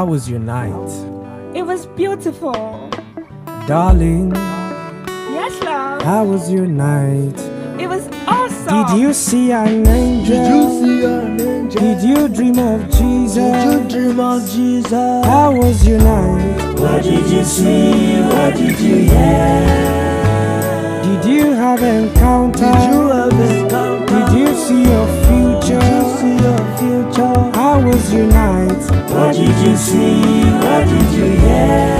How was your night? It was beautiful. Darling, Yes, love. how was your night? It was awesome. Did you see an angel? Did you see an angel? Did you dream of Jesus? Did you dream of Jesus? How was your night? What did you see? What did you hear? Did you have encounter? Did you have encounter? Did you see your future? Did you see your future? How was your night? What did you see? What did you hear?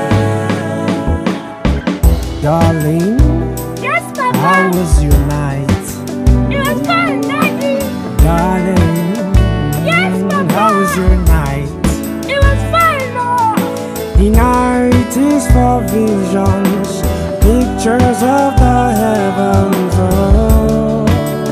Darling, Yes, Papa. how was your night? It was fun, Daddy. Darling, Yes, Papa. how was your night? It was fun, Lord. The night is for visions, pictures of the heavens. Oh.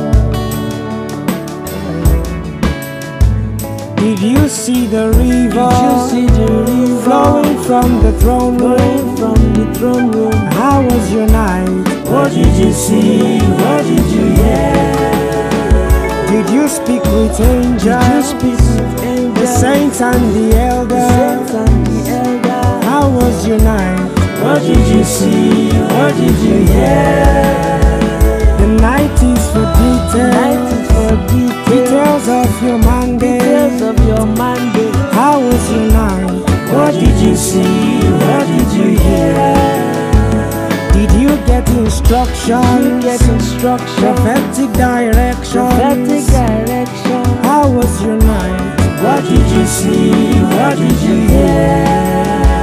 Did you see the river? Did you see the river flowing from the throne room? from the throne room? How was your night? What did you see? What did you hear? Did you speak with angels? Did you speak with The angels? saints and the elders? Saints and the elders? How was your night? What did you see? What did you hear? The night is for details. Night is for details. Details of your Monday. Details of your Monday. How was your night? What did you see? What did you hear? Did you get instructions? You get instruction. Prophetic directions? Prophetic direction. How was your night? What did you see? What did you hear?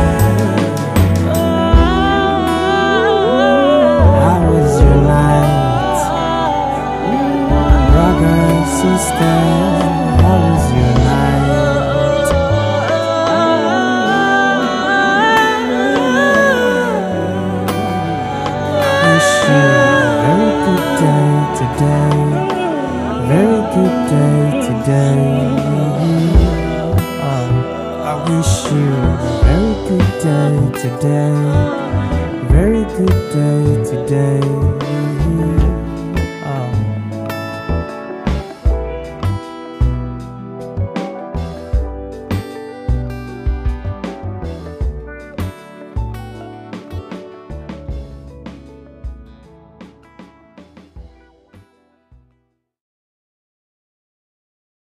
How was your night? Brother, sister, how was your night? Wish you a very good day today. Very good day today. I wish you a very good day today. Very good day today.